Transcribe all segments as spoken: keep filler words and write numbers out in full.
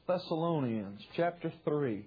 Thessalonians chapter three.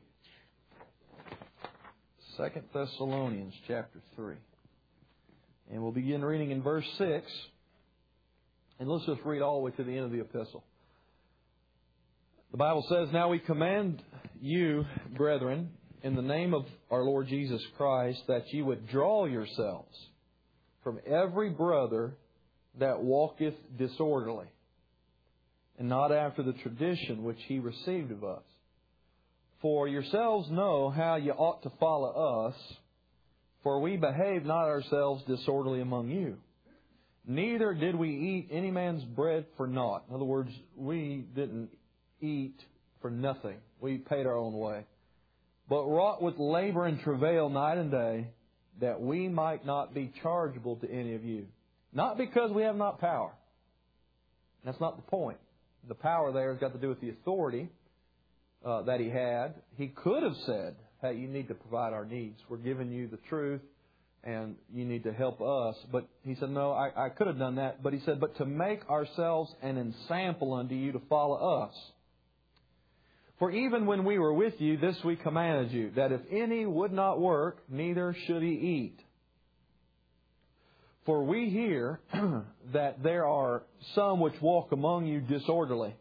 Second Thessalonians chapter three. And we'll begin reading in verse six. And let's just read all the way to the end of the epistle. The Bible says, "Now we command you, brethren, in the name of our Lord Jesus Christ, that ye would draw yourselves from every brother that walketh disorderly, and not after the tradition which he received of us. For yourselves know how ye ought to follow us, for we behaved not ourselves disorderly among you. Neither did we eat any man's bread for naught." In other words, we didn't eat for nothing. We paid our own way. "But wrought with labor and travail night and day, that we might not be chargeable to any of you." Not because we have not power. That's not the point. The power there has got to do with the authority uh, that he had. He could have said, "Hey, you need to provide our needs. We're giving you the truth, and you need to help us." But he said, "No, I, I could have done that." But he said, "But to make ourselves an ensample unto you to follow us. For even when we were with you, this we commanded you, that if any would not work, neither should he eat. For we hear that there are some which walk among you disorderly."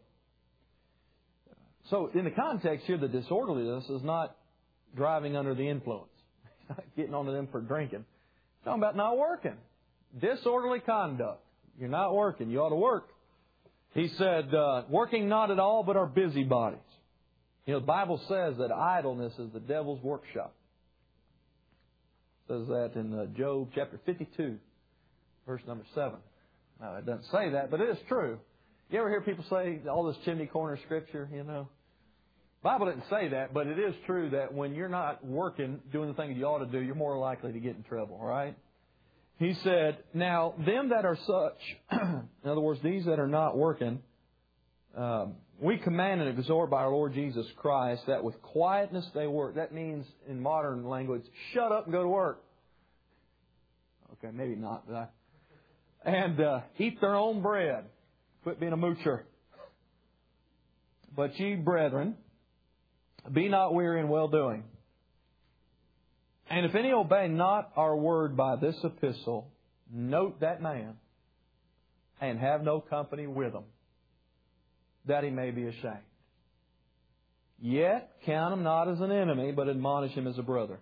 So in the context here, the disorderliness is not driving under the influence, getting onto them for drinking. It's talking about not working. Disorderly conduct. You're not working. You ought to work. He said, uh, working not at all, but are busybodies. You know, the Bible says that idleness is the devil's workshop. It says that in uh, Job chapter fifty-two, verse number seven. Now, it doesn't say that, but it is true. You ever hear people say all this chimney corner scripture, you know? The Bible didn't say that, but it is true that when you're not working, doing the things you ought to do, you're more likely to get in trouble, right? He said, "Now, them that are such," in other words, these that are not working, um, "we command and exhort by our Lord Jesus Christ that with quietness they work." That means, in modern language, shut up and go to work. Okay, maybe not. But I, and uh, eat their own bread. Quit being a moocher. "But ye, brethren, be not weary in well-doing. And if any obey not our word by this epistle, note that man, and have no company with him, that he may be ashamed. Yet count him not as an enemy, but admonish him as a brother."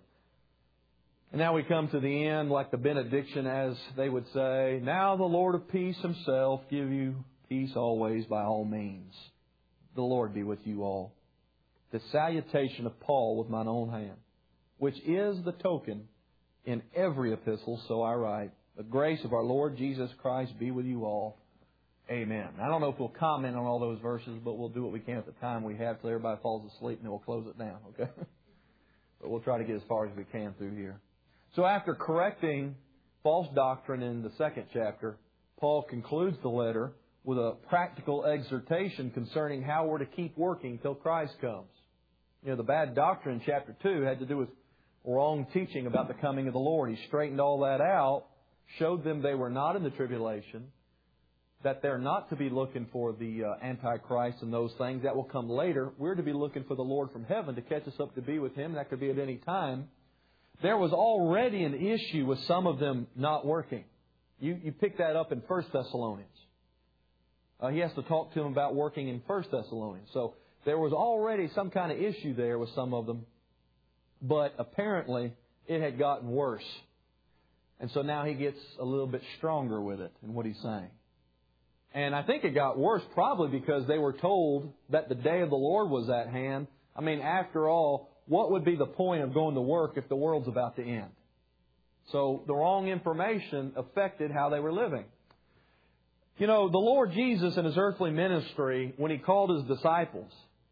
And now we come to the end, like the benediction, as they would say, "Now the Lord of peace himself give you peace always by all means. The Lord be with you all. The salutation of Paul with mine own hand, which is the token in every epistle, so I write. The grace of our Lord Jesus Christ be with you all. Amen." I don't know if we'll comment on all those verses, but we'll do what we can at the time we have till everybody falls asleep, and then we'll close it down, okay? But we'll try to get as far as we can through here. So after correcting false doctrine in the second chapter, Paul concludes the letter with a practical exhortation concerning how we're to keep working till Christ comes. You know, the bad doctrine in chapter two had to do with wrong teaching about the coming of the Lord. He straightened all that out, showed them they were not in the tribulation, that they're not to be looking for the uh, Antichrist and those things. That will come later. We're to be looking for the Lord from heaven to catch us up to be with Him. That could be at any time. There was already an issue with some of them not working. You, you pick that up in First Thessalonians. Uh, he has to talk to them about working in First Thessalonians. So there was already some kind of issue there with some of them. But apparently it had gotten worse. And so now he gets a little bit stronger with it in what he's saying. And I think it got worse probably because they were told that the day of the Lord was at hand. I mean, after all, what would be the point of going to work if the world's about to end? So the wrong information affected how they were living. You know, the Lord Jesus in His earthly ministry, when He called His disciples,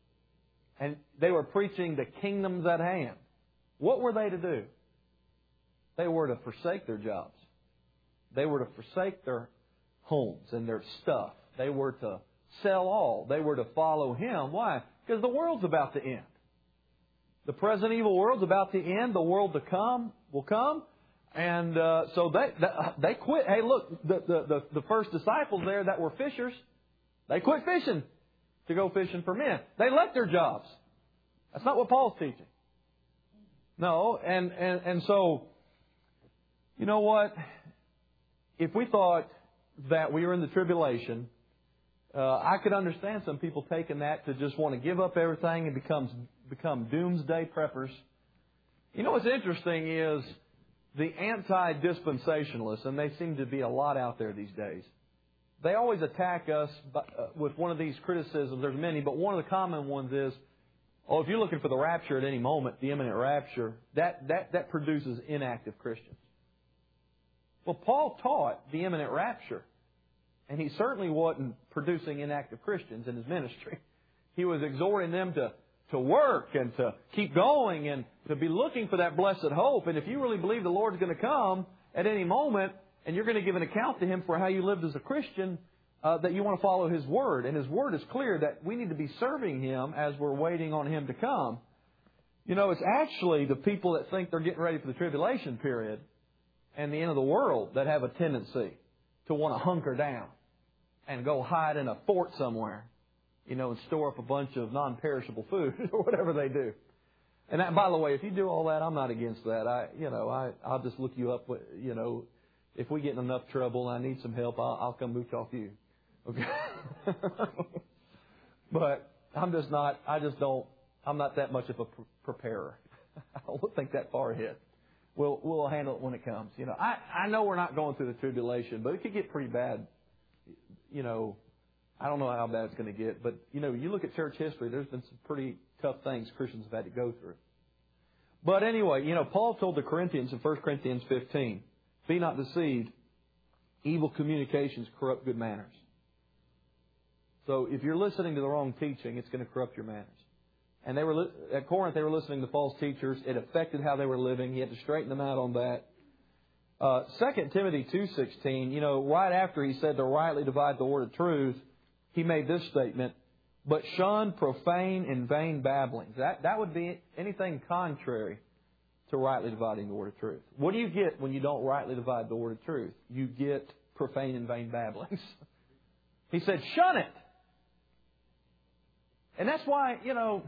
and they were preaching the kingdom's at hand, what were they to do? They were to forsake their jobs. They were to forsake their homes and their stuff. They were to sell all. They were to follow Him. Why? Because the world's about to end. The present evil world's about to end. The world to come will come. And uh, so they, they they quit. Hey, look, the, the, the, the first disciples there that were fishers, they quit fishing. to go fishing for men. They left their jobs. That's not what Paul's teaching. No, and, and, and so, you know what? If we thought that we were in the tribulation, uh, I could understand some people taking that to just want to give up everything and becomes, become doomsday preppers. You know what's interesting is the anti-dispensationalists, and they seem to be a lot out there these days. They always attack us with one of these criticisms. There's many, but one of the common ones is, oh, if you're looking for the rapture at any moment, the imminent rapture, that, that, that produces inactive Christians. Well, Paul taught the imminent rapture, and he certainly wasn't producing inactive Christians in his ministry. He was exhorting them to, to work and to keep going and to be looking for that blessed hope. And if you really believe the Lord's going to come at any moment, and you're going to give an account to Him for how you lived as a Christian, uh, that you want to follow His Word. And His Word is clear that we need to be serving Him as we're waiting on Him to come. You know, it's actually the people that think they're getting ready for the tribulation period and the end of the world that have a tendency to want to hunker down and go hide in a fort somewhere, you know, and store up a bunch of non-perishable food or whatever they do. And that, by the way, if you do all that, I'm not against that. I, you know, I, I'll just look you up. You know, if we get in enough trouble and I need some help, I'll, I'll come mooch off you. Okay. But I'm just not. I just don't. I'm not that much of a pre- preparer. I don't think that far ahead. We'll we'll handle it when it comes. You know, I I know we're not going through the tribulation, but it could get pretty bad. You know, I don't know how bad it's going to get, but you know, you look at church history. There's been some pretty tough things Christians have had to go through. But anyway, you know, Paul told the Corinthians in First Corinthians fifteen, "Be not deceived. Evil communications corrupt good manners." So if you're listening to the wrong teaching, it's going to corrupt your manners. And they were at Corinth, they were listening to false teachers. It affected how they were living. He had to straighten them out on that. Uh, Second Timothy two sixteen, you know, right after he said to rightly divide the word of truth, he made this statement, "But shun profane and vain babblings." That, that would be anything contrary to rightly dividing the word of truth. What do you get when you don't rightly divide the word of truth? You get profane and vain babblings. He said, shun it. And that's why, you know,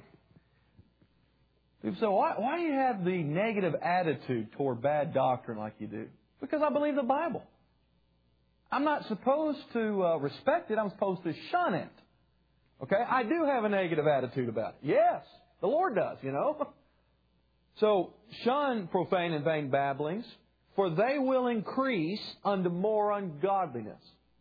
people say, why, why do you have the negative attitude toward bad doctrine like you do? Because I believe the Bible. I'm not supposed to uh, respect it. I'm supposed to shun it. Okay? I do have a negative attitude about it. Yes, the Lord does, you know. So, shun profane and vain babblings, for they will increase unto more ungodliness.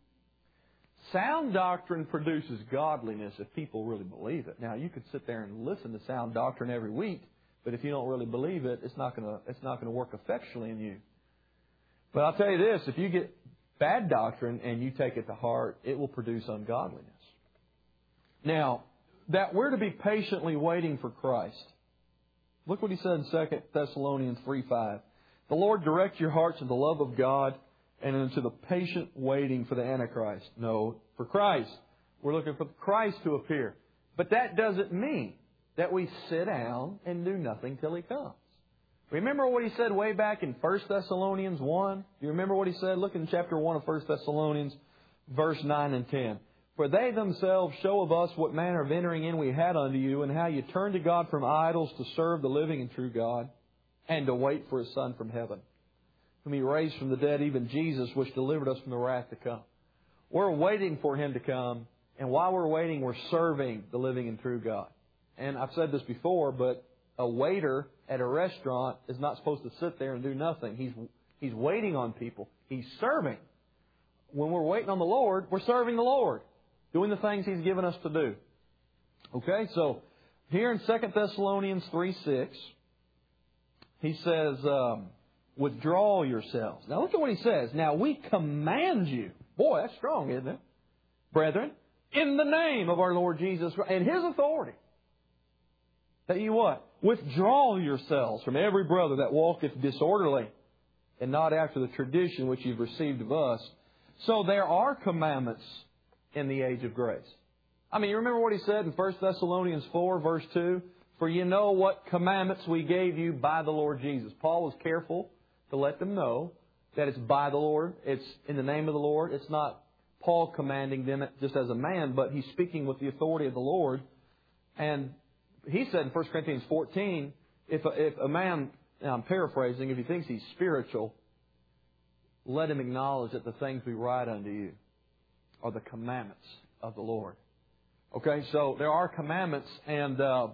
Sound doctrine produces godliness if people really believe it. Now, you could sit there and listen to sound doctrine every week, but if you don't really believe it, it's not going to it's not going to work effectually in you. But I'll tell you this, if you get bad doctrine and you take it to heart, it will produce ungodliness. Now, that we're to be patiently waiting for Christ. Look what he said in Second Thessalonians three five. "The Lord direct your hearts to the love of God and into the patient waiting for the Antichrist." No, for Christ. We're looking for Christ to appear. But that doesn't mean that we sit down and do nothing till He comes. Remember what he said way back in First Thessalonians one? Do you remember what he said? Look in chapter one of First Thessalonians, verse nine and ten. "For they themselves show of us what manner of entering in we had unto you, and how you turned to God from idols to serve the living and true God, and to wait for His Son from heaven, whom He raised from the dead, even Jesus, which delivered us from the wrath to come." We're waiting for Him to come, and while we're waiting, we're serving the living and true God. And I've said this before, but a waiter at a restaurant is not supposed to sit there and do nothing. He's he's waiting on people. He's serving. When we're waiting on the Lord, we're serving the Lord, doing the things He's given us to do. Okay, so here in Second Thessalonians three six, he says, um, "Withdraw yourselves." Now look at what he says. "Now we command you." Boy, that's strong, isn't it? "Brethren, in the name of our Lord Jesus Christ," and His authority, "that you what? Withdraw yourselves from every brother that walketh disorderly, and not after the tradition which you've received of us." So there are commandments in the age of grace. I mean, you remember what he said in First Thessalonians four, verse two? "For you know what commandments we gave you by the Lord Jesus." Paul was careful to let them know that it's by the Lord. It's in the name of the Lord. It's not Paul commanding them just as a man, but he's speaking with the authority of the Lord. And he said in First Corinthians fourteen, if a, if a man, I'm paraphrasing, if he thinks he's spiritual, let him acknowledge that the things we write unto you are the commandments of the Lord. Okay, so there are commandments, and uh,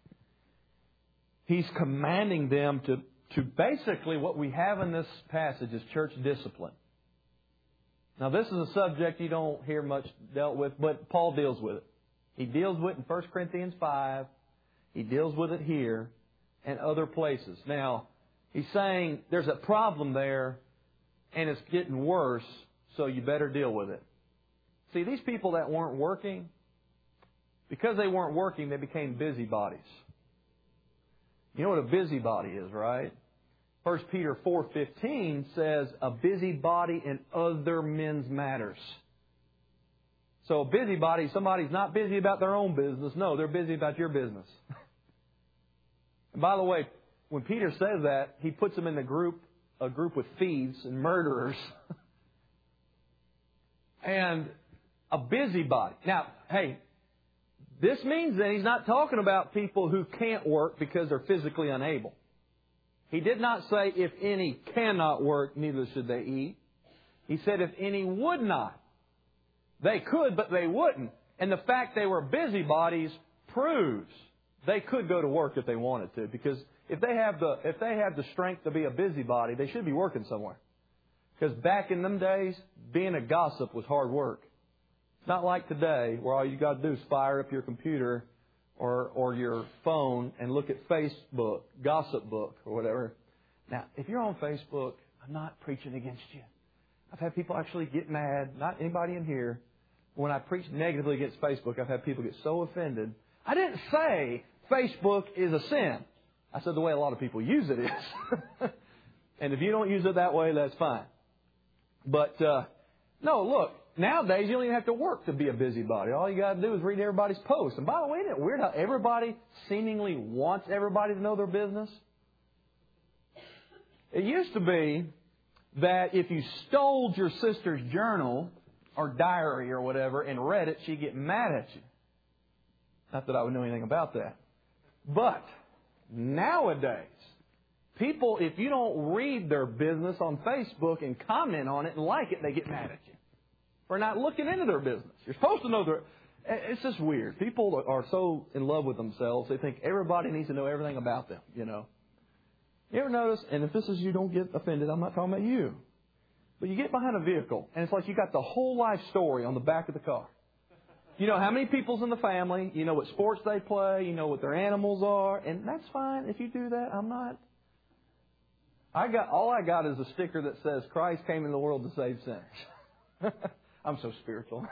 he's commanding them to, to basically what we have in this passage is church discipline. Now, this is a subject you don't hear much dealt with, but Paul deals with it. He deals with it in First Corinthians five. He deals with it here and other places. Now, he's saying there's a problem there, and it's getting worse, so you better deal with it. See, these people that weren't working, because they weren't working, they became busybodies. You know what a busybody is, right? First Peter four fifteen says, a busybody in other men's matters. So a busybody, somebody's not busy about their own business. No, they're busy about your business. And by the way, when Peter says that, he puts them in the group, a group with thieves and murderers. And a busybody. Now, hey, this means that he's not talking about people who can't work because they're physically unable. He did not say if any cannot work, neither should they eat. He said if any would not. They could, but they wouldn't. And the fact they were busybodies proves they could go to work if they wanted to. Because if they have the if they have the strength to be a busybody, they should be working somewhere. Because back in them days, being a gossip was hard work. It's not like today where all you got to do is fire up your computer or or your phone and look at Facebook, Gossip Book or whatever. Now, if you're on Facebook, I'm not preaching against you. I've had people actually get mad, not anybody in here. When I preach negatively against Facebook, I've had people get so offended. I didn't say Facebook is a sin. I said the way a lot of people use it is. And if you don't use it that way, that's fine. But, uh, no, look, nowadays you don't even have to work to be a busybody. All you got to do is read everybody's posts. And by the way, isn't it weird how everybody seemingly wants everybody to know their business? It used to be that if you stole your sister's journal or diary or whatever and read it, she'd get mad at you. Not that I would know anything about that. But nowadays, people, if you don't read their business on Facebook and comment on it and like it, they get mad at you for not looking into their business. You're supposed to know their... It's just weird. People are so in love with themselves, they think everybody needs to know everything about them, you know. You ever notice, and if this is you, don't get offended, I'm not talking about you. But you get behind a vehicle, and it's like you got the whole life story on the back of the car. You know how many people's in the family, you know what sports they play, you know what their animals are, and that's fine if you do that. I'm not. I got all I got is a sticker that says Christ came into the world to save sinners. I'm so spiritual.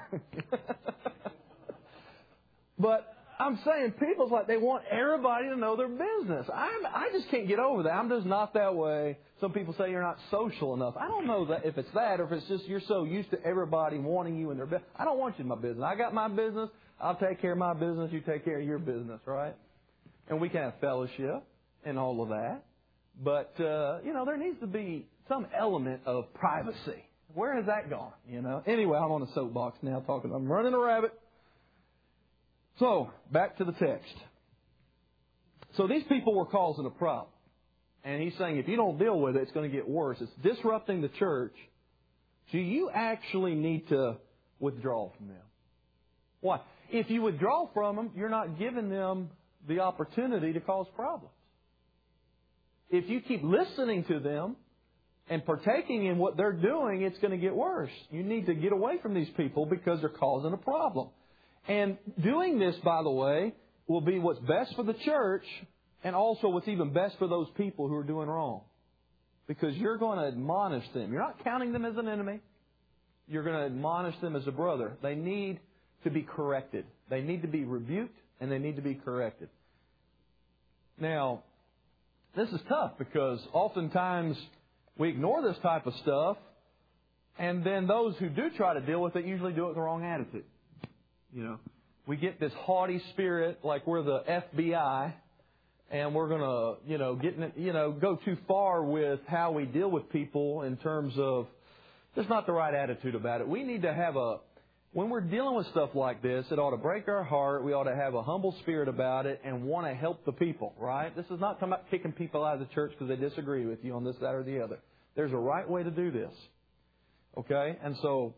But I'm saying people's like they want everybody to know their business. I'm, I just can't get over that. I'm just not that way. Some people say you're not social enough. I don't know that if it's that or if it's just you're so used to everybody wanting you in their business. I don't want you in my business. I got my business. I'll take care of my business. You take care of your business, right? And we can have fellowship and all of that. But, uh, you know, there needs to be some element of privacy. Where has that gone? You know. Anyway, I'm on a soapbox now talking. I'm running a rabbit. So, back to the text. So these people were causing a problem. And he's saying if you don't deal with it, it's going to get worse. It's disrupting the church. So you actually need to withdraw from them. Why? If you withdraw from them, you're not giving them the opportunity to cause problems. If you keep listening to them and partaking in what they're doing, it's going to get worse. You need to get away from these people because they're causing a problem. And doing this, by the way, will be what's best for the church and also what's even best for those people who are doing wrong. Because you're going to admonish them. You're not counting them as an enemy. You're going to admonish them as a brother. They need to be corrected. They need to be rebuked and they need to be corrected. Now, this is tough because oftentimes we ignore this type of stuff and then those who do try to deal with it usually do it with the wrong attitude. You know, we get this haughty spirit like we're the F B I and we're going to, you know, get in, you know, go too far with how we deal with people in terms of there's not the right attitude about it. We need to have a, when we're dealing with stuff like this, it ought to break our heart. We ought to have a humble spirit about it and want to help the people, right? This is not talking about kicking people out of the church because they disagree with you on this, that, or the other. There's a right way to do this. Okay? And so,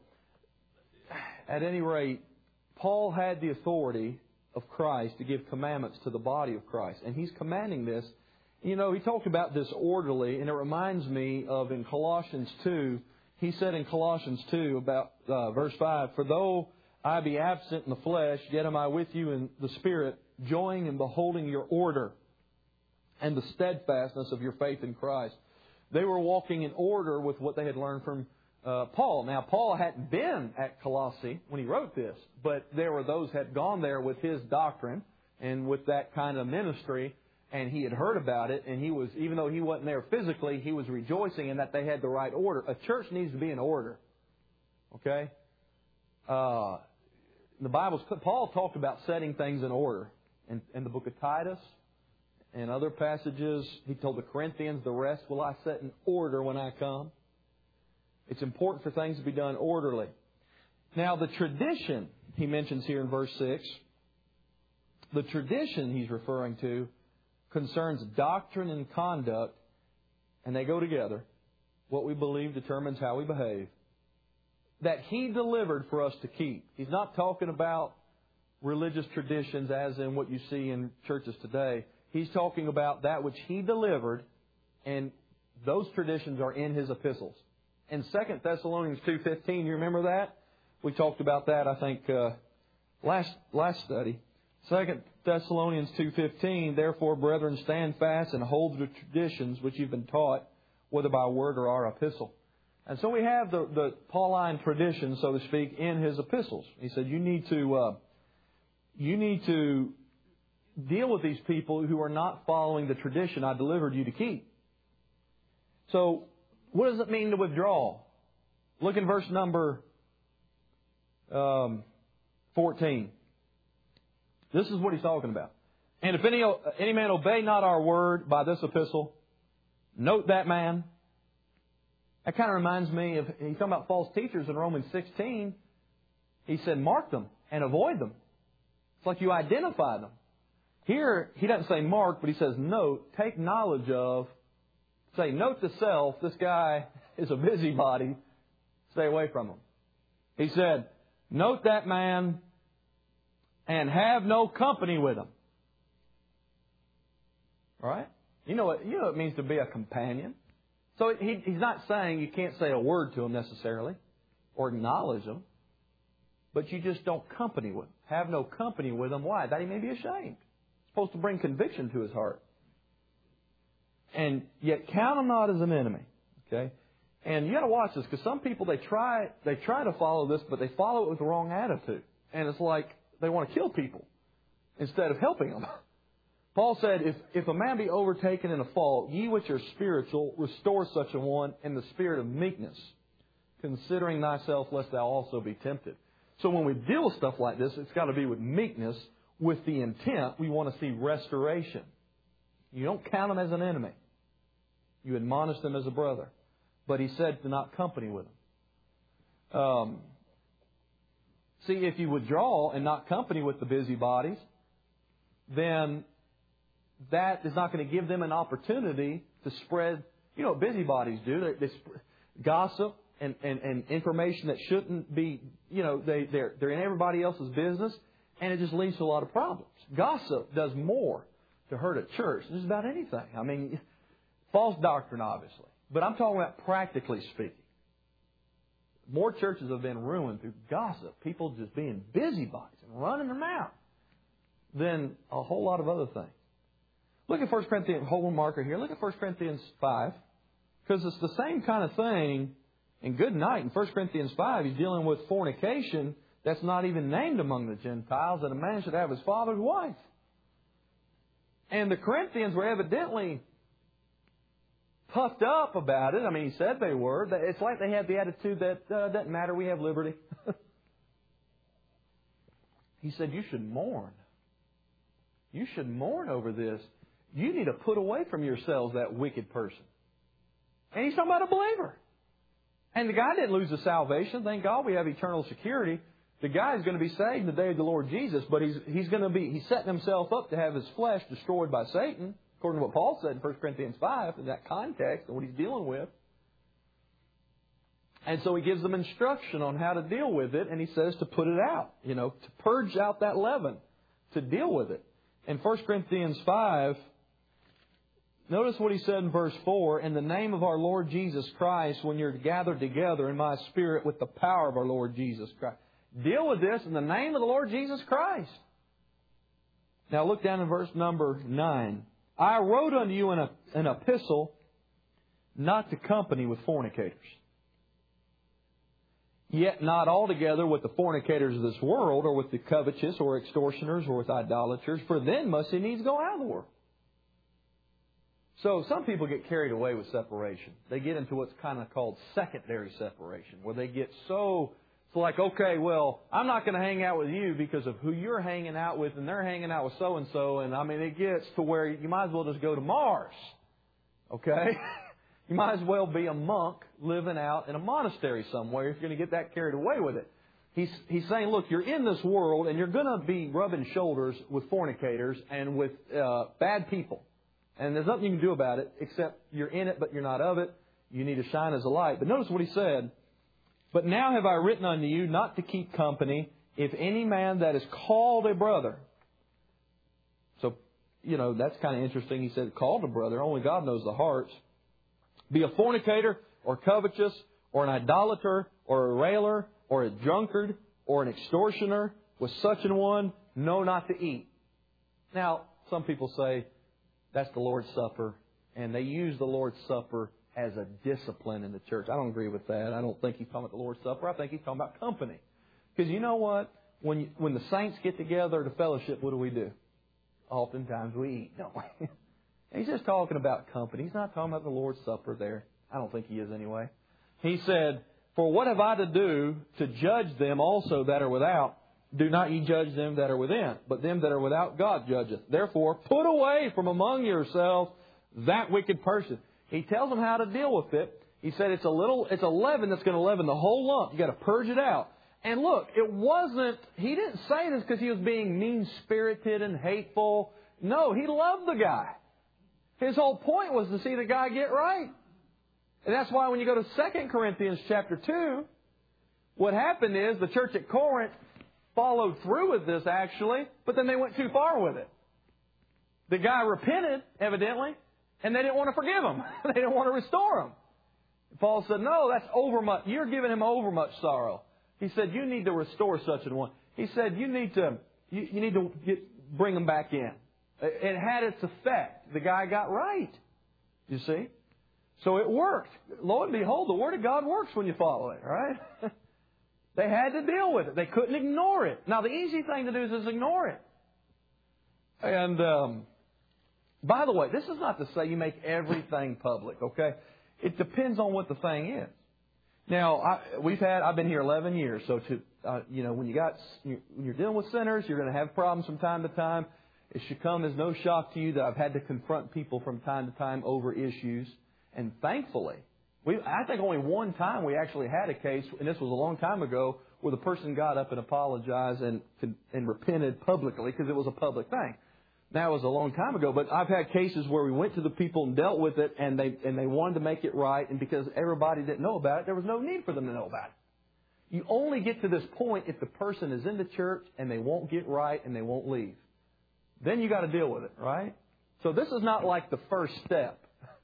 at any rate, Paul had the authority of Christ to give commandments to the body of Christ. And he's commanding this. You know, he talked about this orderly, and it reminds me of in Colossians two. He said in Colossians two about uh, verse five, "For though I be absent in the flesh, yet am I with you in the Spirit, joying and beholding your order and the steadfastness of your faith in Christ." They were walking in order with what they had learned from uh, Paul. Now, Paul hadn't been at Colossae when he wrote this, but there were those who had gone there with his doctrine and with that kind of ministry, and he had heard about it, and he was, even though he wasn't there physically, he was rejoicing in that they had the right order. A church needs to be in order. Okay? Uh, the Bible, Paul talked about setting things in order. In, in the book of Titus and other passages, he told the Corinthians, "The rest will I set in order when I come." It's important for things to be done orderly. Now, the tradition he mentions here in verse six, the tradition he's referring to concerns doctrine and conduct, and they go together. What we believe determines how we behave. That He delivered for us to keep. He's not talking about religious traditions as in what you see in churches today. He's talking about that which He delivered, and those traditions are in His epistles. In Second Thessalonians two fifteen, you remember that? We talked about that, I think, uh, last last study. Second Thessalonians two fifteen, "Therefore, brethren, stand fast and hold the traditions which you've been taught, whether by word or our epistle." And so we have the, the Pauline tradition, so to speak, in his epistles. He said, you need to uh, you need to deal with these people who are not following the tradition I delivered you to keep. So, what does it mean to withdraw? Look in verse number um, fourteen. This is what he's talking about. "And if any any man obey not our word by this epistle," note that man. That kind of reminds me of, he's talking about false teachers in Romans sixteen. He said, mark them and avoid them. It's like you identify them. Here, he doesn't say mark, but he says note, take knowledge of, say, note to self, this guy is a busybody, stay away from him. He said, note that man and have no company with him. Right? You know what, you know what it means to be a companion. So he, he's not saying you can't say a word to him necessarily or acknowledge him, but you just don't company with him. Have no company with him. Why? That he may be ashamed. It's supposed to bring conviction to his heart. And yet count him not as an enemy. Okay? And you got to watch this, because some people, they try they try to follow this, but they follow it with the wrong attitude. And it's like they want to kill people instead of helping them. Paul said, if, if a man be overtaken in a fault, ye which are spiritual, restore such a one in the spirit of meekness, considering thyself lest thou also be tempted. So when we deal with stuff like this, it's got to be with meekness, with the intent we want to see restoration. You don't count them as an enemy. You admonish them as a brother. But he said to not company with them. Um, see, if you withdraw and not company with the busybodies, then that is not going to give them an opportunity to spread, you know what busybodies do. They, they sp- gossip and, and, and information that shouldn't be, you know, they, they're, they're in everybody else's business, and it just leads to a lot of problems. Gossip does more to hurt a church than just about anything. I mean, false doctrine, obviously. But I'm talking about practically speaking. More churches have been ruined through gossip, people just being busybodies and running their mouth, than a whole lot of other things. Look at First Corinthians, hold one marker here. Look at First Corinthians five. Because it's the same kind of thing in good night. In First Corinthians five, he's dealing with fornication that's not even named among the Gentiles, that a man should have his father's wife. And the Corinthians were evidently puffed up about it. I mean, he said they were. It's like they had the attitude that uh, doesn't matter, we have liberty. He said, you should mourn. You should mourn over this. You need to put away from yourselves that wicked person. And he's talking about a believer. And the guy didn't lose his salvation. Thank God we have eternal security. The guy's going to be saved in the day of the Lord Jesus, but he's he's going to be he's setting himself up to have his flesh destroyed by Satan, according to what Paul said in First Corinthians five, in that context and what he's dealing with. And so he gives them instruction on how to deal with it, and he says to put it out, you know, to purge out that leaven, to deal with it. In First Corinthians five, notice what he said in verse four, in the name of our Lord Jesus Christ, when you're gathered together in my spirit with the power of our Lord Jesus Christ. Deal with this in the name of the Lord Jesus Christ. Now look down in verse number nine. I wrote unto you in a, an epistle not to company with fornicators. Yet not altogether with the fornicators of this world, or with the covetous, or extortioners, or with idolaters, for then must he needs go out of the world. So some people get carried away with separation. They get into what's kind of called secondary separation, where they get so, it's like, okay, well, I'm not going to hang out with you because of who you're hanging out with, and they're hanging out with so-and-so, and I mean, it gets to where you might as well just go to Mars. Okay? You might as well be a monk living out in a monastery somewhere if you're going to get that carried away with it. He's, he's saying, look, you're in this world and you're going to be rubbing shoulders with fornicators and with uh, bad people. And there's nothing you can do about it except you're in it, but you're not of it. You need to shine as a light. But notice what he said. But now have I written unto you not to keep company if any man that is called a brother. So, you know, that's kind of interesting. He said called a brother. Only God knows the hearts. Be a fornicator, or covetous, or an idolater, or a railer, or a drunkard, or an extortioner, with such an one, know not to eat. Now, some people say that's the Lord's Supper, and they use the Lord's Supper as a discipline in the church. I don't agree with that. I don't think he's talking about the Lord's Supper. I think he's talking about company. Because you know what? When you, when the saints get together to fellowship, what do we do? Oftentimes we eat, don't we? He's just talking about company. He's not talking about the Lord's Supper there. I don't think he is anyway. He said, for what have I to do to judge them also that are without? Do not ye judge them that are within, but them that are without God judgeth. Therefore, put away from among yourselves that wicked person. He tells them how to deal with it. He said it's a little, it's a leaven that's going to leaven the whole lump. You got to purge it out. And look, it wasn't, he didn't say this because he was being mean-spirited and hateful. No, he loved the guy. His whole point was to see the guy get right. And that's why when you go to Second Corinthians chapter two, what happened is the church at Corinth followed through with this actually, but then they went too far with it. The guy repented, evidently, and they didn't want to forgive him. They didn't want to restore him. Paul said, no, that's overmuch. You're giving him overmuch sorrow. He said, you need to restore such an one. He said, you need to, you, you need to get, bring him back in. It had its effect. The guy got right. You see? So it worked. Lo and behold, the Word of God works when you follow it, right? They had to deal with it. They couldn't ignore it. Now, the easy thing to do is just ignore it. And, um, by the way, this is not to say you make everything public, okay? It depends on what the thing is. Now, I, we've had, I've been here eleven years, so to, uh, you know, when you got, when you're dealing with sinners, you're going to have problems from time to time. It should come as no shock to you that I've had to confront people from time to time over issues. And thankfully, we, I think only one time we actually had a case, and this was a long time ago, where the person got up and apologized and, and repented publicly because it was a public thing. That was a long time ago, but I've had cases where we went to the people and dealt with it, and they and they wanted to make it right, and because everybody didn't know about it, there was no need for them to know about it. You only get to this point if the person is in the church and they won't get right and they won't leave. Then you got to deal with it, right? So this is not like the first step.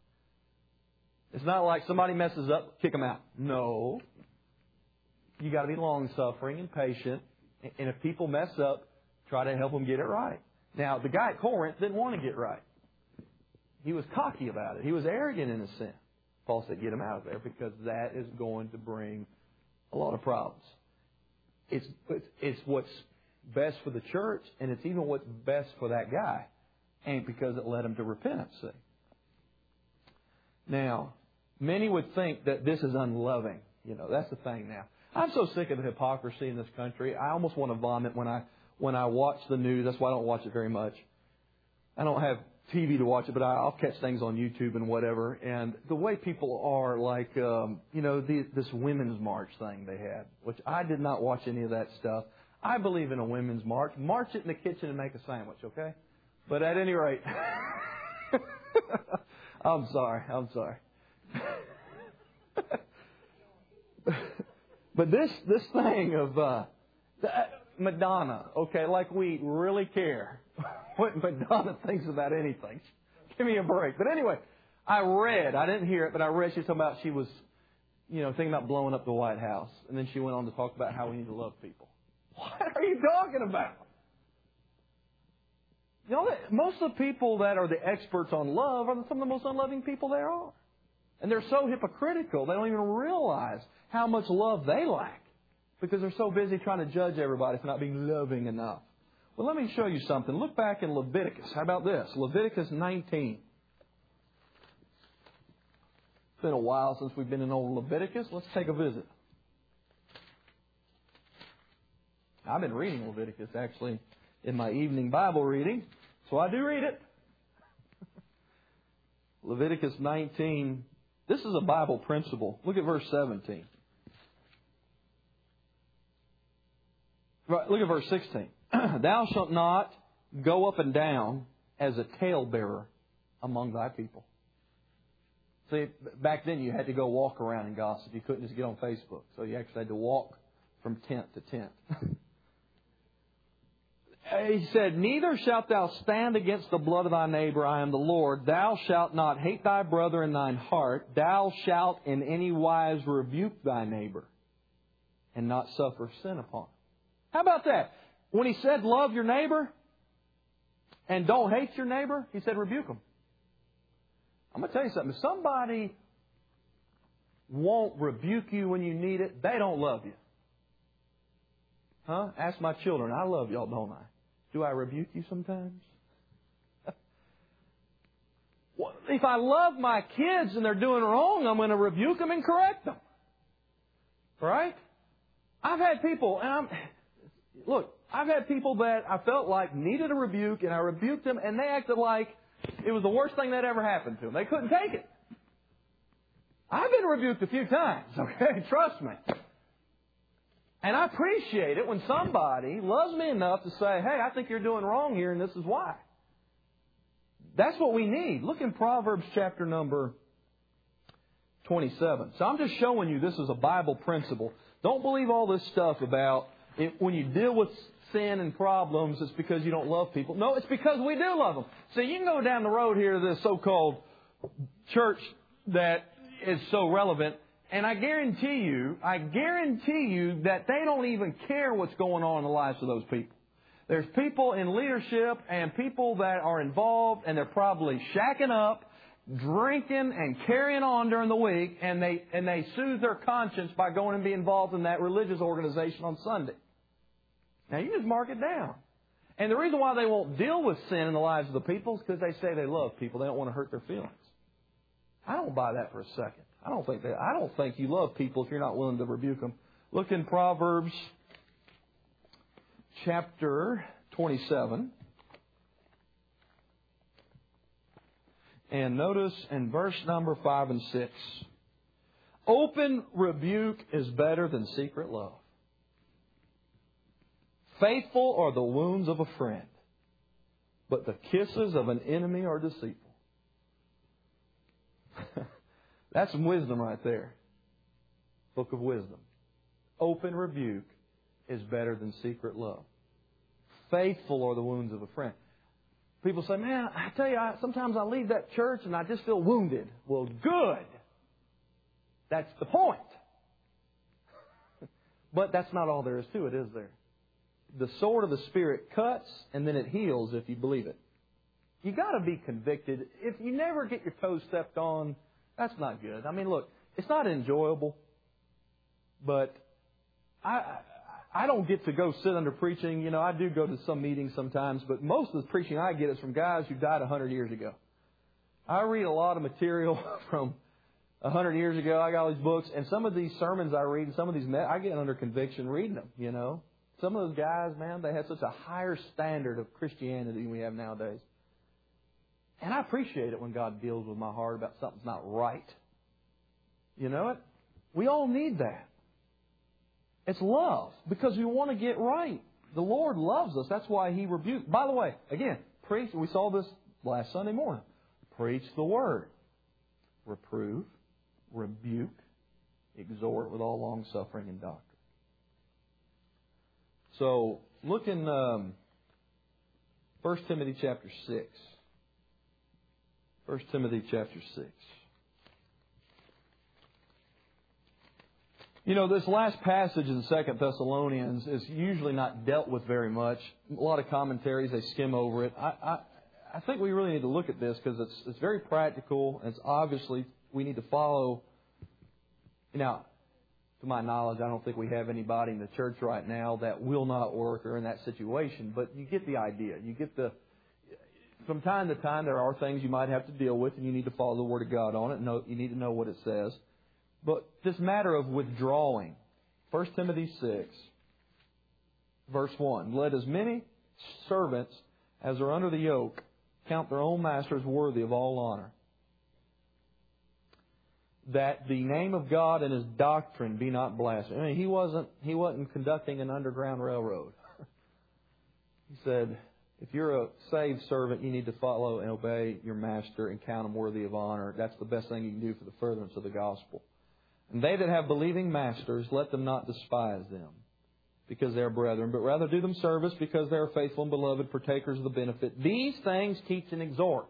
It's not like somebody messes up, kick them out. No. You got to be long-suffering and patient. And if people mess up, try to help them get it right. Now, the guy at Corinth didn't want to get right. He was cocky about it. He was arrogant in his sin. Paul said, get him out of there because that is going to bring a lot of problems. It's, it's, it's what's best for the church, and it's even what's best for that guy. And because it led him to repentance, see. Now, many would think that this is unloving. You know, that's the thing now. I'm so sick of the hypocrisy in this country. I almost want to vomit when I when I watch the news. That's why I don't watch it very much. I don't have T V to watch it, but I'll catch things on YouTube and whatever. And the way people are, like, um, you know, the, this women's march thing they had, which I did not watch any of that stuff. I believe in a women's march. March it in the kitchen and make a sandwich, okay? But at any rate, I'm sorry, I'm sorry. But this this thing of uh, Madonna, okay, like we really care what Madonna thinks about anything. Give me a break. But anyway, I read, I didn't hear it, but I read she was talking about she was, you know, thinking about blowing up the White House. And then she went on to talk about how we need to love people. What are you talking about? You know, most of the people that are the experts on love are some of the most unloving people there are. And they're so hypocritical, they don't even realize how much love they lack because they're so busy trying to judge everybody for not being loving enough. Well, let me show you something. Look back in Leviticus. How about this? Leviticus nineteen. It's been a while since we've been in old Leviticus. Let's take a visit. I've been reading Leviticus, actually, in my evening Bible reading, so I do read it. Leviticus nineteen. This is a Bible principle. Look at verse seventeen. Right, look at verse sixteen. Thou shalt not go up and down as a talebearer among thy people. See, back then you had to go walk around and gossip. You couldn't just get on Facebook. So you actually had to walk from tent to tent. He said, neither shalt thou stand against the blood of thy neighbor, I am the Lord. Thou shalt not hate thy brother in thine heart. Thou shalt in any wise rebuke thy neighbor and not suffer sin upon him. How about that? When he said love your neighbor and don't hate your neighbor, he said rebuke them. I'm going to tell you something. If somebody won't rebuke you when you need it, they don't love you. Huh? Ask my children. I love y'all, don't I? Do I rebuke you sometimes? Well, if I love my kids and they're doing wrong, I'm going to rebuke them and correct them. Right? I've had people, and I'm, look, I've had people that I felt like needed a rebuke, and I rebuked them, and they acted like it was the worst thing that ever happened to them. They couldn't take it. I've been rebuked a few times, okay? Trust me. And I appreciate it when somebody loves me enough to say, hey, I think you're doing wrong here, and this is why. That's what we need. Look in Proverbs chapter number twenty-seven. So I'm just showing you this is a Bible principle. Don't believe all this stuff about it, when you deal with sin and problems, it's because you don't love people. No, it's because we do love them. So you can go down the road here to this so-called church that is so relevant, and I guarantee you, I guarantee you that they don't even care what's going on in the lives of those people. There's people in leadership and people that are involved, and they're probably shacking up, drinking and carrying on during the week, and they and they soothe their conscience by going and being involved in that religious organization on Sunday. Now, you just mark it down. And the reason why they won't deal with sin in the lives of the people is because they say they love people. They don't want to hurt their feelings. I don't buy that for a second. I don't think that. I don't think you love people if you're not willing to rebuke them. Look in Proverbs chapter twenty-seven. And notice in verse number five and six, open rebuke is better than secret love. Faithful are the wounds of a friend, but the kisses of an enemy are deceitful. That's some wisdom right there. Book of Wisdom. Open rebuke is better than secret love. Faithful are the wounds of a friend. People say, man, I tell you, I, sometimes I leave that church and I just feel wounded. Well, good. That's the point. But that's not all there is to it, is there? The sword of the Spirit cuts and then it heals if you believe it. You got to be convicted. If you never get your toes stepped on, that's not good. I mean, look, it's not enjoyable, but I I don't get to go sit under preaching. You know, I do go to some meetings sometimes, but most of the preaching I get is from guys who died a hundred years ago. I read a lot of material from a hundred years ago. I got all these books, and some of these sermons I read, and some of these, I get under conviction reading them, you know. Some of those guys, man, they had such a higher standard of Christianity than we have nowadays. And I appreciate it when God deals with my heart about something's not right. You know it? We all need that. It's love, because we want to get right. The Lord loves us. That's why He rebuked. By the way, again, preach. We saw this last Sunday morning. Preach the Word. Reprove, rebuke, exhort with all long suffering and doctrine. So, look in um, First Timothy chapter six. First Timothy chapter six. You know, this last passage in Second Thessalonians is usually not dealt with very much. A lot of commentaries, they skim over it. I, I, I think we really need to look at this because it's, it's very practical. And it's obviously, we need to follow. Now, to my knowledge, I don't think we have anybody in the church right now that will not work or in that situation. But you get the idea. You get the... From time to time, there are things you might have to deal with, and you need to follow the Word of God on it. Know, you need to know what it says. But this matter of withdrawing, First Timothy six, verse one, let as many servants as are under the yoke count their own masters worthy of all honor, that the name of God and His doctrine be not blasphemed. I mean, he wasn't he wasn't conducting an underground railroad. He said, if you're a saved servant, you need to follow and obey your master and count him worthy of honor. That's the best thing you can do for the furtherance of the gospel. And they that have believing masters, let them not despise them, because they are brethren, but rather do them service, because they are faithful and beloved, partakers of the benefit. These things teach and exhort.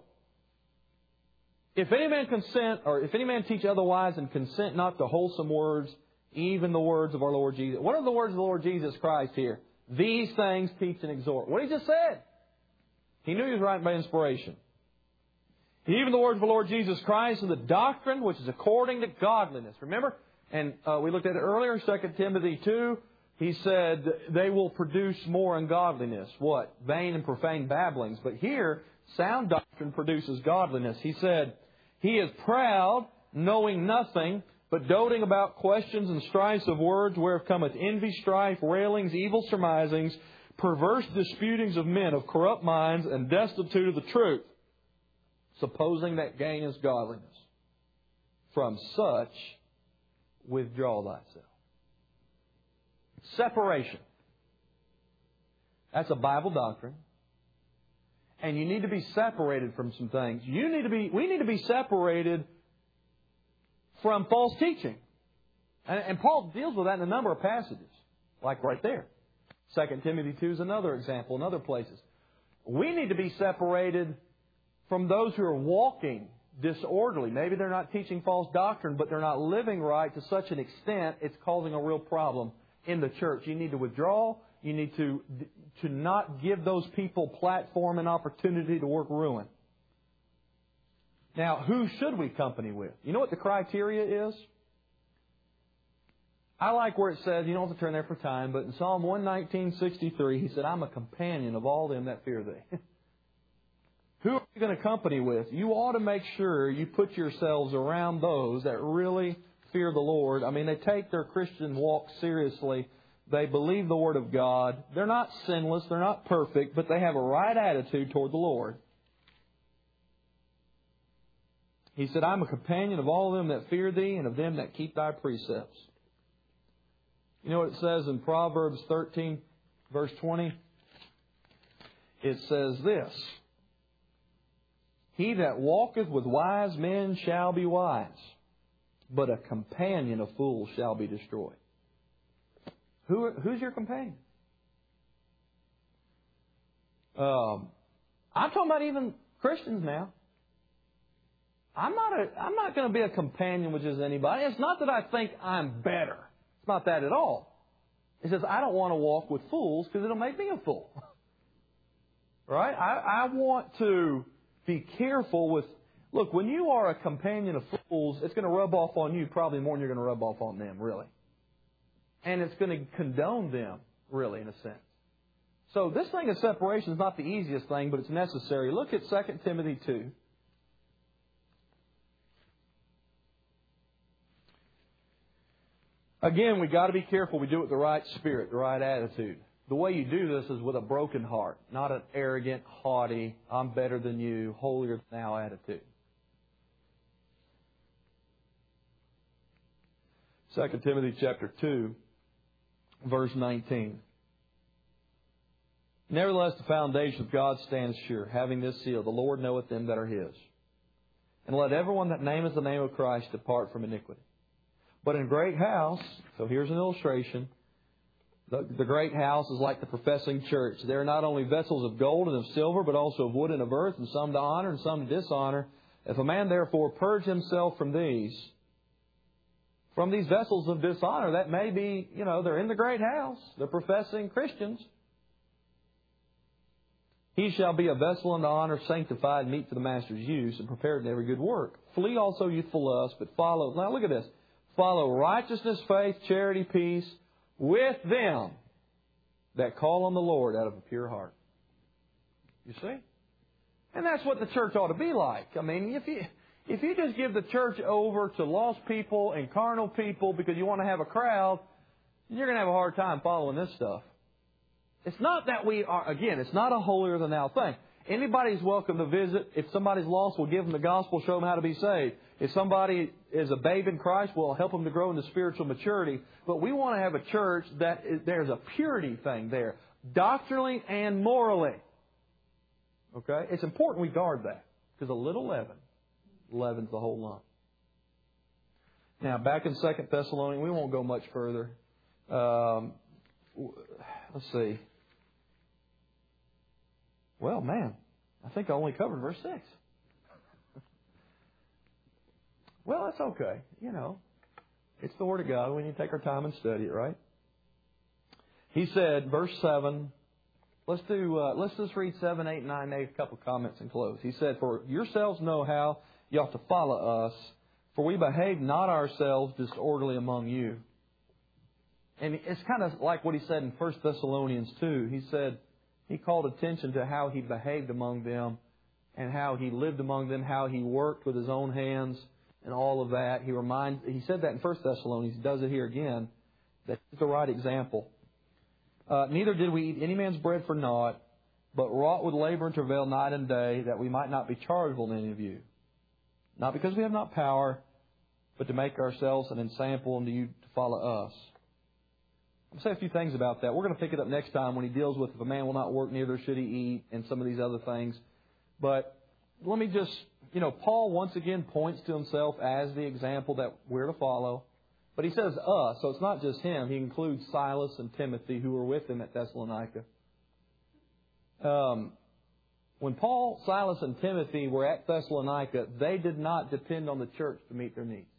If any man consent, or if any man teach otherwise and consent not to wholesome words, even the words of our Lord Jesus. What are the words of the Lord Jesus Christ here? These things teach and exhort. What he just said. He knew he was writing by inspiration. Even the words of the Lord Jesus Christ and the doctrine which is according to godliness. Remember? And uh, we looked at it earlier, Second Timothy two. He said they will produce more ungodliness. What? Vain and profane babblings. But here, sound doctrine produces godliness. He said, he is proud, knowing nothing, but doting about questions and strifes of words, whereof cometh envy, strife, railings, evil surmisings, perverse disputings of men of corrupt minds, and destitute of the truth, supposing that gain is godliness. From such, withdraw thyself. Separation. That's a Bible doctrine. And you need to be separated from some things. You need to be, we need to be separated from false teaching. And, and Paul deals with that in a number of passages. Like right there. Second Timothy two is another example in other places. We need to be separated from those who are walking disorderly. Maybe they're not teaching false doctrine, but they're not living right to such an extent it's causing a real problem in the church. You need to withdraw. You need to, to not give those people platform and opportunity to work ruin. Now, who should we company with? You know what the criteria is? I like where it says, you don't have to turn there for time, but in Psalm one nineteen, sixty-three, he said, I'm a companion of all them that fear thee. Who are you going to company with? You ought to make sure you put yourselves around those that really fear the Lord. I mean, they take their Christian walk seriously. They believe the Word of God. They're not sinless. They're not perfect, but they have a right attitude toward the Lord. He said, I'm a companion of all them that fear thee and of them that keep thy precepts. You know what it says in Proverbs thirteen, verse twenty? It says this. He that walketh with wise men shall be wise, but a companion of fools shall be destroyed. Who, who's your companion? Um, I'm talking about even Christians now. I'm not a, I'm not going to be a companion with just anybody. It's not that I think I'm better. It's not that at all. It says I don't want to walk with fools because it'll make me a fool. Right? I, I want to be careful with... Look, when you are a companion of fools, it's going to rub off on you probably more than you're going to rub off on them, really. And it's going to condone them, really, in a sense. So this thing of separation is not the easiest thing, but it's necessary. Look at Second Timothy two. Again, we've got to be careful we do it with the right spirit, the right attitude. the way you do this is with a broken heart, not an arrogant, haughty, I'm better than you, holier than thou attitude. Second Timothy chapter two, verse nineteen. Nevertheless, the foundation of God stands sure, having this seal, the Lord knoweth them that are His. And let everyone that nameth the name of Christ depart from iniquity. But in a great house, so here's an illustration, the, the great house is like the professing church. They are not only vessels of gold and of silver, but also of wood and of earth, and some to honor and some to dishonor. If a man therefore purge himself from these, from these vessels of dishonor, that may be, you know, they're in the great house, they're professing Christians. He shall be a vessel unto honor, sanctified, meet for the master's use, and prepared in every good work. Flee also youthful lust, but follow, now look at this, follow righteousness, faith, charity, peace, with them that call on the Lord out of a pure heart. You see? And that's what the church ought to be like. I mean, if you, if you just give the church over to lost people and carnal people because you want to have a crowd, you're going to have a hard time following this stuff. It's not that we are, again, it's not a holier than thou thing. Anybody's welcome to visit. If somebody's lost, we'll give them the gospel, show them how to be saved. If somebody is a babe in Christ, we'll help them to grow into spiritual maturity. But we want to have a church that is, there's a purity thing there, doctrinally and morally. Okay? It's important we guard that, because a little leaven leavens the whole lump. Now, back in Second Thessalonians, we won't go much further. Um, let's see. Well, man, I think I only covered verse six. Well, that's okay. You know, it's the Word of God. We need to take our time and study it, right? He said, verse seven. Let's do. Uh, let's just read seven, eight, nine, eight. A couple comments and close. He said, "For yourselves know how you ought to follow us, for we behave not ourselves disorderly among you." And it's kind of like what he said in First Thessalonians two. He said, he called attention to how he behaved among them and how he lived among them, how he worked with his own hands and all of that. He reminds, he said that in First Thessalonians. He does it here again. That's the right example. Uh, Neither did we eat any man's bread for naught, but wrought with labor and travail night and day, that we might not be chargeable to any of you. Not because we have not power, but to make ourselves an ensample unto you to follow us. I'll say a few things about that. We're going to pick it up next time when he deals with if a man will not work, neither should he eat, and some of these other things. But let me just, you know, Paul once again points to himself as the example that we're to follow. But he says us, so it's not just him. He includes Silas and Timothy who were with him at Thessalonica. Um, when Paul, Silas, and Timothy were at Thessalonica, they did not depend on the church to meet their needs.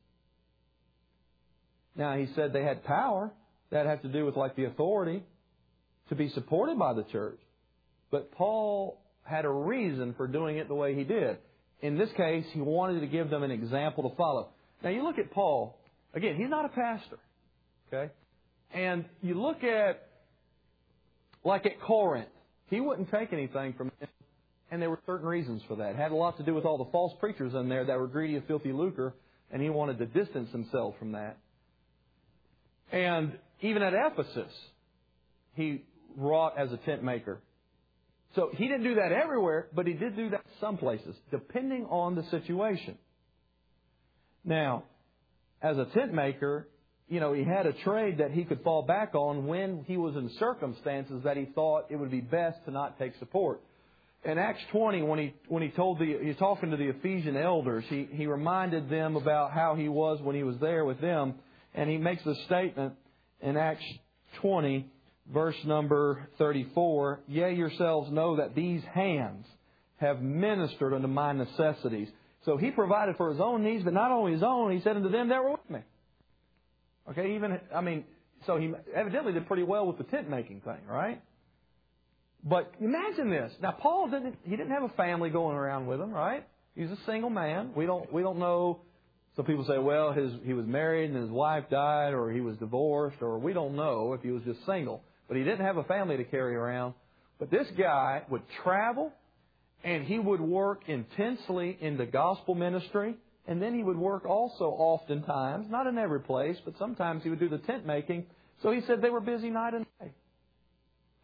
Now, he said they had power. That had to do with like the authority to be supported by the church. But Paul had a reason for doing it the way he did. In this case, he wanted to give them an example to follow. Now you look at Paul. Again, he's not a pastor. Okay? And you look at, like at Corinth, he wouldn't take anything from them. And there were certain reasons for that. It had a lot to do with all the false preachers in there that were greedy of filthy lucre. And he wanted to distance himself from that. And even at Ephesus, he wrought as a tent maker. So he didn't do that everywhere, but he did do that some places, depending on the situation. Now, as a tent maker, you know, he had a trade that he could fall back on when he was in circumstances that he thought it would be best to not take support. In Acts twenty, when he when he told the he's talking to the Ephesian elders, he he reminded them about how he was when he was there with them, and he makes a statement in Acts twenty, verse number thirty-four, "Yea, yourselves know that these hands have ministered unto my necessities." So he provided for his own needs, but not only his own, he said unto them that were with me. Okay, even, I mean, so he evidently did pretty well with the tent making thing, right? But imagine this. Now, Paul didn't, he didn't have a family going around with him, right? He's a single man. We don't, we don't know. Some people say, well, his, he was married and his wife died, or he was divorced, or we don't know if he was just single. But he didn't have a family to carry around. But this guy would travel, and he would work intensely in the gospel ministry. And then he would work also oftentimes, not in every place, but sometimes he would do the tent making. So he said they were busy night and day.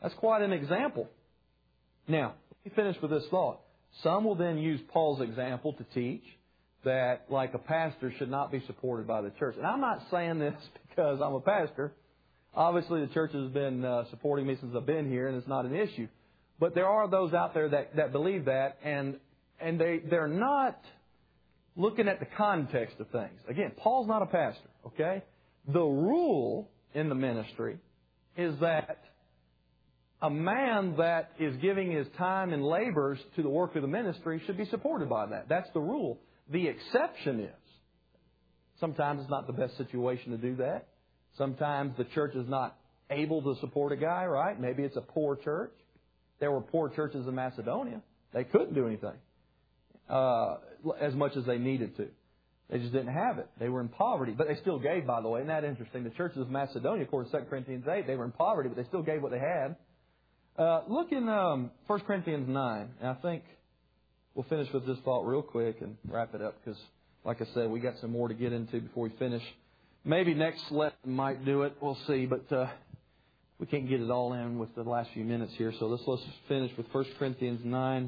That's quite an example. Now, let me finish with this thought. Some will then use Paul's example to teach that, like, a pastor should not be supported by the church. And I'm not saying this because I'm a pastor. Obviously, the church has been uh, supporting me since I've been here, and it's not an issue. But there are those out there that, that believe that, and and they, they're not looking at the context of things. Again, Paul's not a pastor, okay? The rule in the ministry is that a man that is giving his time and labors to the work of the ministry should be supported by that. That's the rule. The exception is sometimes it's not the best situation to do that. Sometimes the church is not able to support a guy, right? Maybe it's a poor church. There were poor churches in Macedonia. They couldn't do anything uh, as much as they needed to. They just didn't have it. They were in poverty. But they still gave, by the way. Isn't that interesting? The churches of Macedonia, according to Second Corinthians eight, they were in poverty, but they still gave what they had. Uh, look in um, First Corinthians nine. And I think we'll finish with this thought real quick and wrap it up because, like I said, we got some more to get into before we finish. Maybe next lesson might do it. We'll see. But uh, we can't get it all in with the last few minutes here. So let's, let's finish with First Corinthians nine.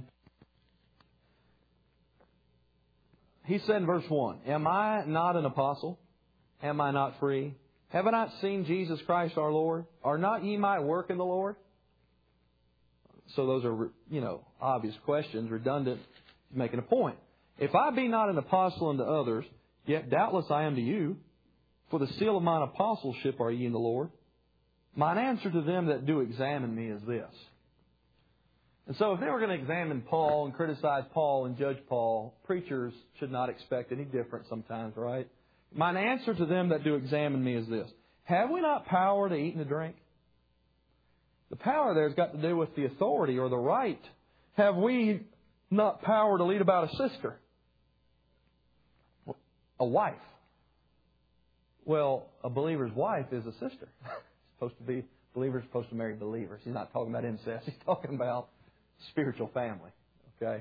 He said in verse one, Am I not an apostle? Am I not free? Have I not seen Jesus Christ our Lord? Are not ye my work in the Lord? So those are, you know, obvious questions, redundant. He's making a point. If I be not an apostle unto others, yet doubtless I am to you. For the seal of mine apostleship are ye in the Lord. Mine answer to them that do examine me is this. And so if they were going to examine Paul and criticize Paul and judge Paul, preachers should not expect any different sometimes, right? Mine answer to them that do examine me is this. Have we not power to eat and to drink? The power there has got to do with the authority or the right. Have we not power to lead about a sister? A wife. Well, a believer's wife is a sister. supposed to be, believers are supposed to marry believers. He's not talking about incest. He's talking about spiritual family. Okay?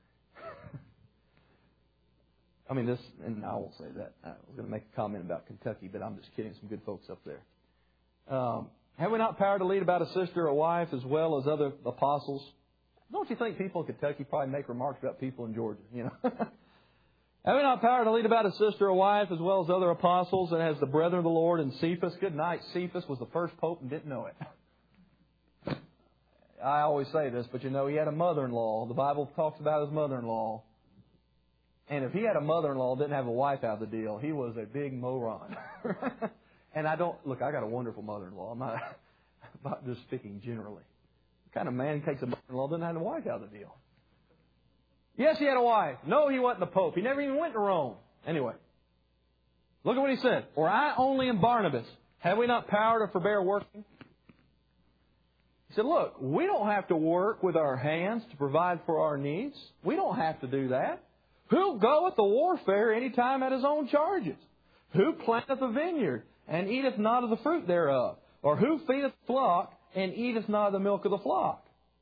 I mean, this, and I won't say that. I was going to make a comment about Kentucky, but I'm just kidding. Some good folks up there. Um, Have we not power to lead about a sister or a wife as well as other apostles? Don't you think people in Kentucky probably make remarks about people in Georgia? You know, Have we not power to lead about a sister or a wife as well as other apostles and as the brethren of the Lord and Cephas? Good night. Cephas was the first pope and didn't know it. I always say this, but you know, he had a mother-in-law. The Bible talks about his mother-in-law. And if he had a mother-in-law that didn't have a wife out of the deal, he was a big moron. And I don't, look, I got a wonderful mother-in-law. I'm not, I'm not just speaking generally. What kind of man takes a mother-in-law that doesn't have a wife out of the deal? Yes, he had a wife. No, he wasn't the Pope. He never even went to Rome. Anyway, look at what he said. Or I only am Barnabas. Have we not power to forbear working? He said, look, we don't have to work with our hands to provide for our needs. We don't have to do that. Who goeth the warfare any time at his own charges? Who planteth a vineyard and eateth not of the fruit thereof? Or who feedeth the flock and eateth not of the milk of the flock?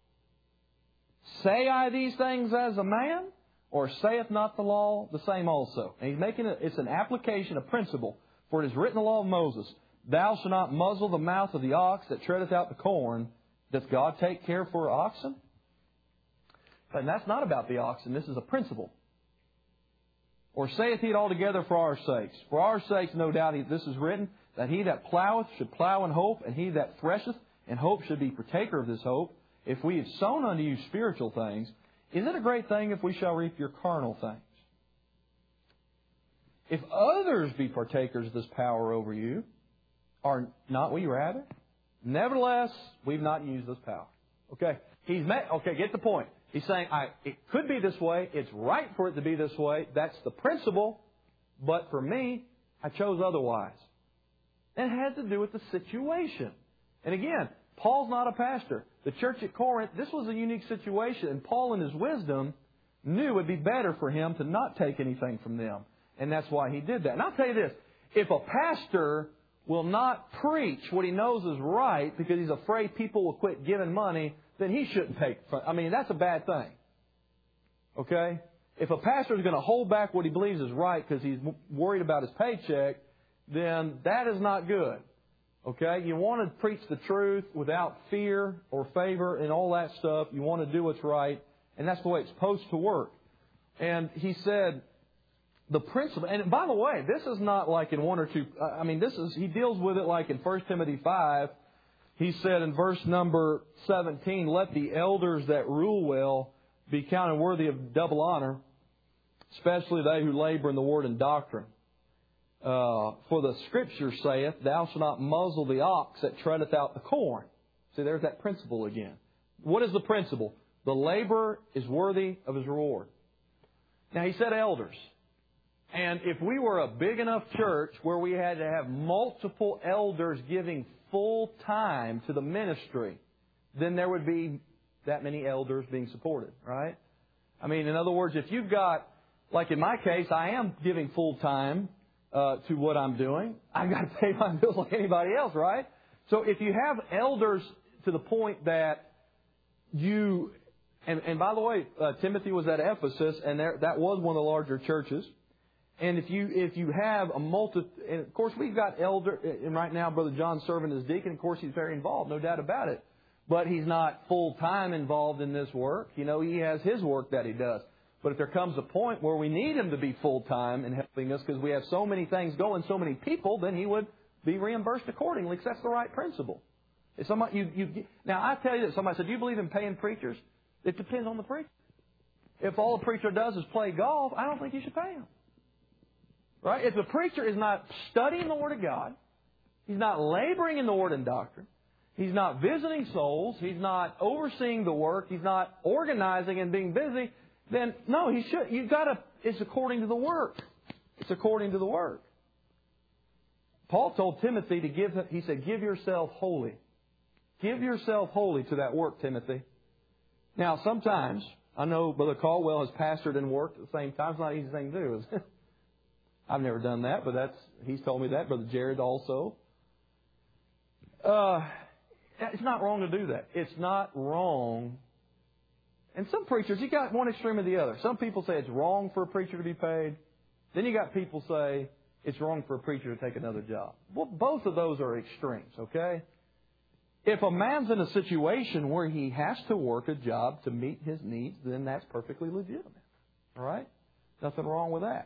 Say I these things as a man, or saith not the law the same also? And he's making it, it's an application, a principle. For it is written in the law of Moses, Thou shalt not muzzle the mouth of the ox that treadeth out the corn. Doth God take care for oxen? And that's not about the oxen. This is a principle. Or saith he it altogether for our sakes? For our sakes, no doubt, this is written, that he that ploweth should plow in hope, and he that thresheth in hope should be partaker of this hope. If we have sown unto you spiritual things, is it a great thing if we shall reap your carnal things? If others be partakers of this power over you, are not we rather? Nevertheless, we've not used this power. Okay, he's met, okay, get the point. He's saying, I, it could be this way. It's right for it to be this way. That's the principle. But for me, I chose otherwise. And it had to do with the situation. And again, Paul's not a pastor. The church at Corinth, this was a unique situation. And Paul, in his wisdom, knew it would be better for him to not take anything from them. And that's why he did that. And I'll tell you this. If a pastor will not preach what he knows is right because he's afraid people will quit giving money, then he shouldn't take. I mean, that's a bad thing. Okay? If a pastor is going to hold back what he believes is right because he's worried about his paycheck, then that is not good. Okay? You want to preach the truth without fear or favor and all that stuff. You want to do what's right. And that's the way it's supposed to work. And he said, the principle, and by the way, this is not like in one or two, I mean, this is, he deals with it like in First Timothy five. He said in verse number seventeen, let the elders that rule well be counted worthy of double honor, especially they who labor in the word and doctrine. Uh, for the Scripture saith, thou shalt not muzzle the ox that treadeth out the corn. See, there's that principle again. What is the principle? The laborer is worthy of his reward. Now, he said elders. And if we were a big enough church where we had to have multiple elders giving full time to the ministry, then there would be that many elders being supported, right? I mean, in other words, if you've got, like in my case, I am giving full time uh, to what I'm doing. I've got to pay my bills like anybody else, right? So if you have elders to the point that you, and, and by the way, uh, Timothy was at Ephesus, and there, that was one of the larger churches. And if you if you have a multi, and of course we've got elder, and right now Brother John's serving as deacon. Of course he's very involved, no doubt about it. But he's not full time involved in this work. You know, he has his work that he does. But if there comes a point where we need him to be full time in helping us because we have so many things going, so many people, then he would be reimbursed accordingly. Because that's the right principle. If somebody you you now I tell you that somebody said, do you believe in paying preachers? It depends on the preacher. If all a preacher does is play golf, I don't think you should pay him. Right? If the preacher is not studying the Word of God, he's not laboring in the Word and doctrine, he's not visiting souls, he's not overseeing the work, he's not organizing and being busy, then no, he should. You've got to. It's according to the work. It's according to the work. Paul told Timothy to give. He said, "Give yourself wholly. Give yourself wholly to that work, Timothy." Now, sometimes I know Brother Caldwell has pastored and worked at the same time. It's not an easy thing to do, is it? I've never done that, but that's he's told me that. Brother Jared also. Uh, it's not wrong to do that. It's not wrong. And some preachers, you got one extreme or the other. Some people say it's wrong for a preacher to be paid. Then you got people say it's wrong for a preacher to take another job. Well, both of those are extremes, okay? If a man's in a situation where he has to work a job to meet his needs, then that's perfectly legitimate. All right? Nothing wrong with that.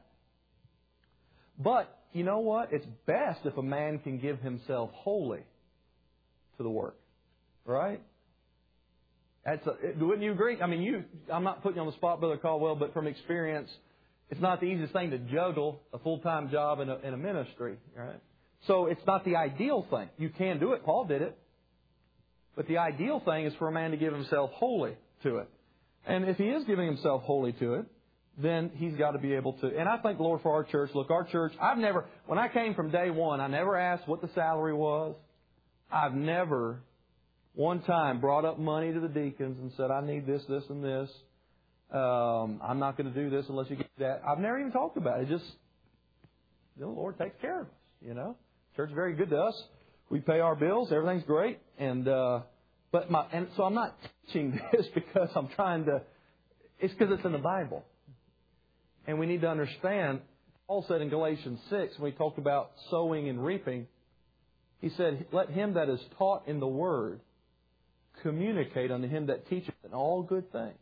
But, you know what? It's best if a man can give himself wholly to the work. Right? That's a, wouldn't you agree? I mean, you. I'm not putting you on the spot, Brother Caldwell, but from experience, it's not the easiest thing to juggle a full-time job in a, in a ministry. Right? So it's not the ideal thing. You can do it. Paul did it. But the ideal thing is for a man to give himself wholly to it. And if he is giving himself wholly to it, then he's got to be able to. And I thank the Lord for our church. Look, our church, I've never, when I came from day one, I never asked what the salary was. I've never one time brought up money to the deacons and said, I need this, this, and this. Um, I'm not going to do this unless you get that. I've never even talked about it. It just, the Lord takes care of us, you know. Church is very good to us. We pay our bills. Everything's great. And, uh, but my, and so I'm not teaching this because I'm trying to, it's because it's in the Bible. And we need to understand, Paul said in Galatians six, when he talked about sowing and reaping, he said, let him that is taught in the Word communicate unto him that teacheth in all good things.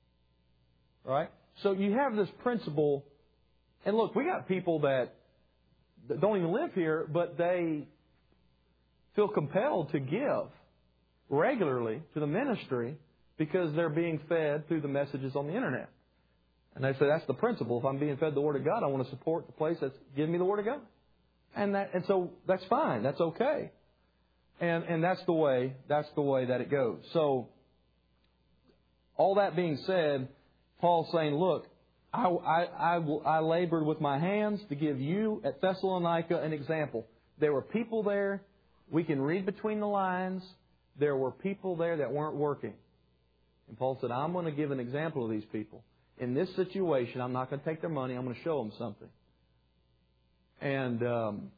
Right? So you have this principle, and look, we got people that, that don't even live here, but they feel compelled to give regularly to the ministry because they're being fed through the messages on the Internet. And they say, that's the principle. If I'm being fed the Word of God, I want to support the place that's giving me the Word of God. And that, and so that's fine. That's okay. And and that's the way that's the way that it goes. So all that being said, Paul's saying, look, I, I, I, I labored with my hands to give you at Thessalonica an example. There were people there. We can read between the lines. There were people there that weren't working. And Paul said, I'm going to give an example of these people. In this situation, I'm not going to take their money. I'm going to show them something. And um,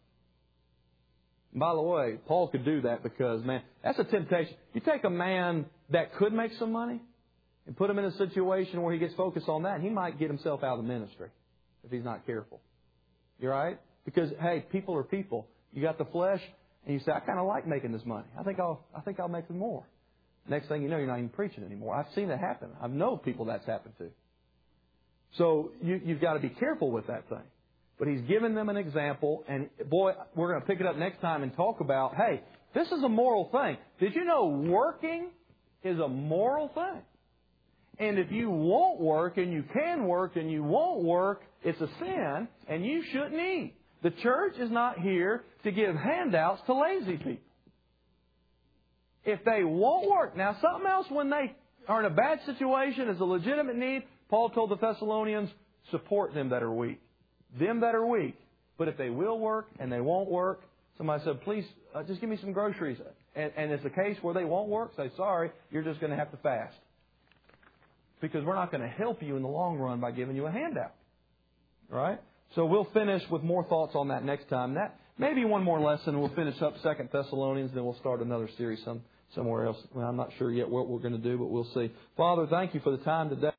by the way, Paul could do that because, man, that's a temptation. You take a man that could make some money and put him in a situation where he gets focused on that, and he might get himself out of the ministry if he's not careful. You right? Because, hey, people are people. You got the flesh. And you say, I kind of like making this money. I think I'll, I think I'll make some more. Next thing you know, you're not even preaching anymore. I've seen it happen. I know people that's happened to. So you, you've got to be careful with that thing. But he's given them an example, and boy, we're going to pick it up next time and talk about, hey, this is a moral thing. Did you know working is a moral thing? And if you won't work and you can work and you won't work, it's a sin, and you shouldn't eat. The church is not here to give handouts to lazy people. If they won't work. Now, something else, when they are in a bad situation, is a legitimate need, Paul told the Thessalonians, support them that are weak. Them that are weak. But if they will work and they won't work, somebody said, please, uh, just give me some groceries. And, and it's a case where they won't work, say, sorry, you're just going to have to fast. Because we're not going to help you in the long run by giving you a handout. All right? So we'll finish with more thoughts on that next time. That maybe one more lesson. We'll finish up Second Thessalonians, then we'll start another series some, somewhere else. Well, I'm not sure yet what we're going to do, but we'll see. Father, thank you for the time today.